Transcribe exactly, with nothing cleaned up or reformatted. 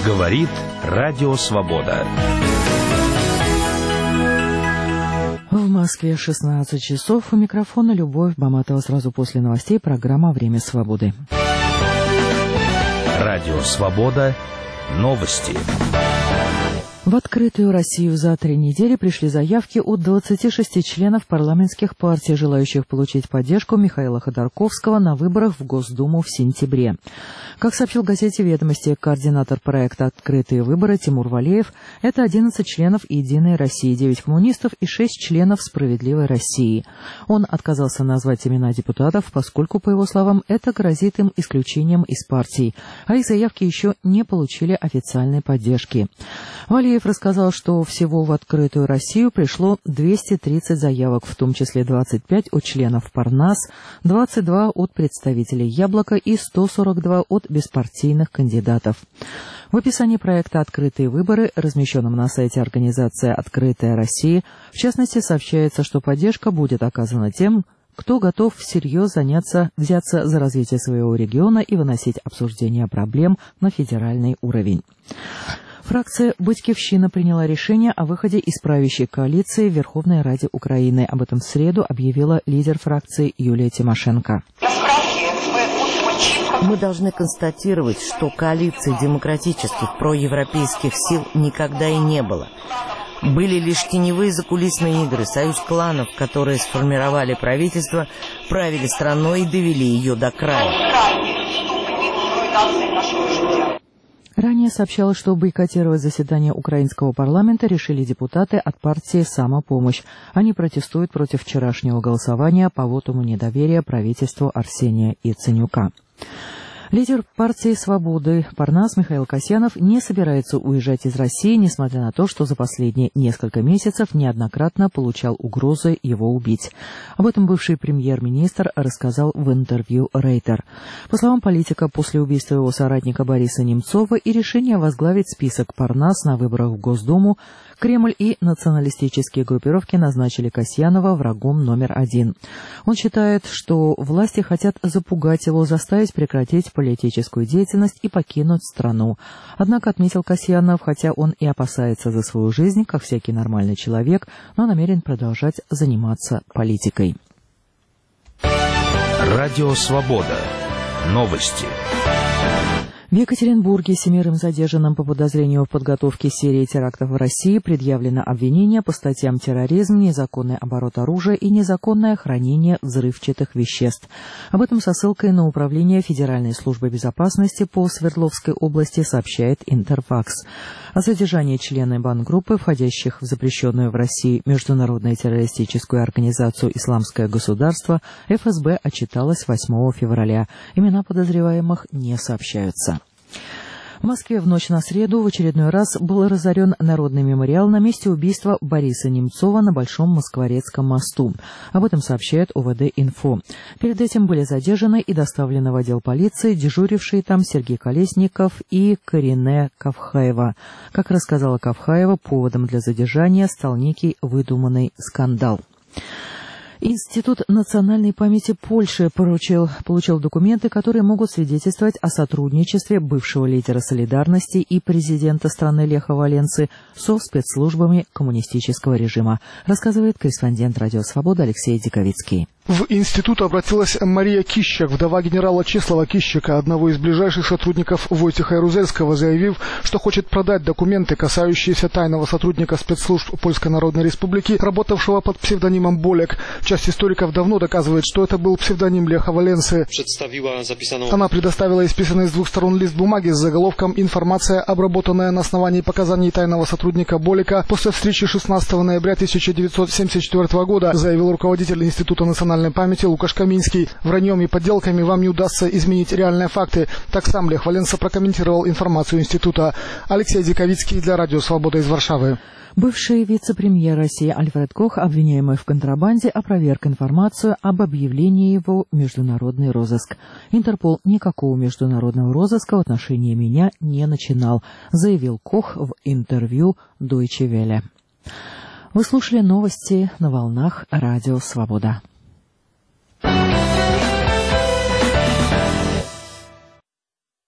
Говорит Радио Свобода. В Москве шестнадцать часов. У микрофона Любовь Баматова. Сразу после новостей программа «Время свободы». Радио Свобода. Новости. В открытую Россию за три недели пришли заявки от двадцати шести членов парламентских партий, желающих получить поддержку Михаила Ходорковского на выборах в Госдуму в сентябре. Как сообщил газете «Ведомости» координатор проекта «Открытые выборы» Тимур Валеев, это одиннадцать членов «Единой России», девять коммунистов и шесть членов «Справедливой России». Он отказался назвать имена депутатов, поскольку, по его словам, это грозит им исключением из партий, а их заявки еще не получили официальной поддержки. Валеев рассказал, что всего в «Открытую Россию» пришло двести тридцать заявок, в том числе двадцать пять от членов Парнас, двадцать два от представителей «Яблока» и сто сорок два от беспартийных кандидатов. В описании проекта «Открытые выборы», размещенном на сайте организации «Открытая Россия», в частности, сообщается, что поддержка будет оказана тем, кто готов всерьез заняться, взяться за развитие своего региона и выносить обсуждение проблем на федеральный уровень. Фракция «Батькивщина» приняла решение о выходе из правящей коалиции в Верховной Раде Украины. Об этом в среду объявила лидер фракции Юлия Тимошенко. Мы должны констатировать, что коалиции демократических проевропейских сил никогда и не было. Были лишь теневые закулисные игры, союз кланов, которые сформировали правительство, правили страной и довели ее до края. Ранее сообщалось, что бойкотировать заседание украинского парламента решили депутаты от партии «Самопомощь». Они протестуют против вчерашнего голосования по вотуму недоверия правительству Арсения Яценюка. Лидер партии «Свободы» Парнас Михаил Касьянов не собирается уезжать из России, несмотря на то, что за последние несколько месяцев неоднократно получал угрозы его убить. Об этом бывший премьер-министр рассказал в интервью Рейтер. По словам политика, после убийства его соратника Бориса Немцова и решения возглавить список Парнас на выборах в Госдуму, Кремль и националистические группировки назначили Касьянова врагом номер один. Он считает, что власти хотят запугать его, заставить прекратить политическую деятельность и покинуть страну. Однако, отметил Касьянов, хотя он и опасается за свою жизнь, как всякий нормальный человек, но намерен продолжать заниматься политикой. Радио Свобода. Новости. В Екатеринбурге семерым задержанным по подозрению в подготовке серии терактов в России предъявлено обвинение по статьям терроризм, незаконный оборот оружия и незаконное хранение взрывчатых веществ. Об этом со ссылкой на Управление Федеральной службы безопасности по Свердловской области сообщает Интерфакс. О задержании члена бандгруппы, входящих в запрещенную в России международную террористическую организацию «Исламское государство», эф эс бэ отчиталось восьмого февраля. Имена подозреваемых не сообщаются. В Москве в ночь на среду в очередной раз был разорен народный мемориал на месте убийства Бориса Немцова на Большом Москворецком мосту. Об этом сообщает о вэ дэ-инфо. Перед этим были задержаны и доставлены в отдел полиции дежурившие там Сергей Колесников и Карине Кавхаева. Как рассказала Кавхаева, поводом для задержания стал некий выдуманный скандал. Институт национальной памяти Польши поручил, получил документы, которые могут свидетельствовать о сотрудничестве бывшего лидера «Солидарности» и президента страны Леха Валенсы со спецслужбами коммунистического режима, рассказывает корреспондент «Радио Свобода» Алексей Диковицкий. В институт обратилась Мария Кищак, вдова генерала Чеслава Кищака, одного из ближайших сотрудников Войтиха Ярузельского, заявив, что хочет продать документы, касающиеся тайного сотрудника спецслужб Польской Народной Республики, работавшего под псевдонимом Болек. Часть историков давно доказывает, что это был псевдоним Леха Валенсы. Она предоставила исписанный с двух сторон лист бумаги с заголовком «Информация, обработанная на основании показаний тайного сотрудника Болека после встречи шестнадцатого ноября тысяча девятьсот семьдесят четвёртого года», заявил руководитель Института национальной памяти Лукаш Каминский. Враньем и подделками вам не удастся изменить реальные факты. Так сам Лех Валенса прокомментировал информацию института. Алексей Диковицкий для Радио Свобода из Варшавы. Бывший вице-премьер России Альфред Кох, обвиняемый в контрабанде, опроверг информацию об объявлении его в международный розыск. Интерпол никакого международного розыска в отношении меня не начинал, заявил Кох в интервью Deutsche Welle. Вы слушали новости на волнах Радио Свобода.